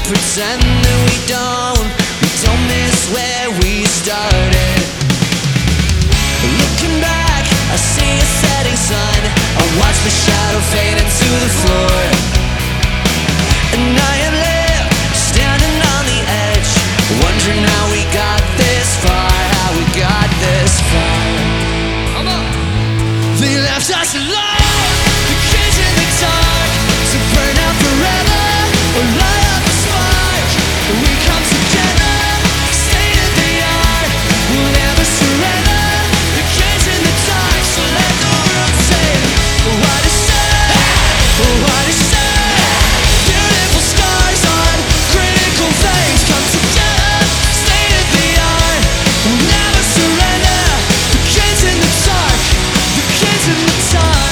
pretend that we don't miss where we started. Looking back, I see a setting sun. I watch the shadow fade into the floor, and I am left standing on the edge, wondering how we got this far, how we got this far. Come on. They left us alone, the kids in the dark, to burn out forever or light up a spark. We come together, state of the art, we'll never surrender. The kids in the dark, so let the world say what is said, what is said. Beautiful stars on critical things come together, state of the art, we'll never surrender. The kids in the dark, the kids in the dark.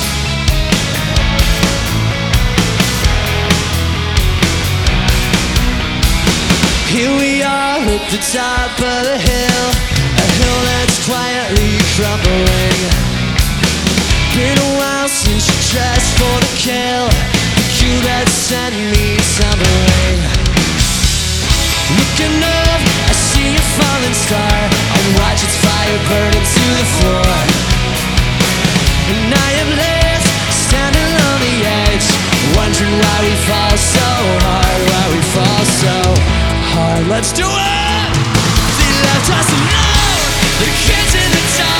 Here we are at the top of the hill, a hill that's quietly crumbling. Been a while since you dressed for the kill, the cue that sent me tumbling. Looking up, I see a falling star, I watch its fire burn into the floor, and I am left standing on the edge, wondering why we fall so hard, why we fall so hard. Let's do it! They left us alone, the kids in the dark.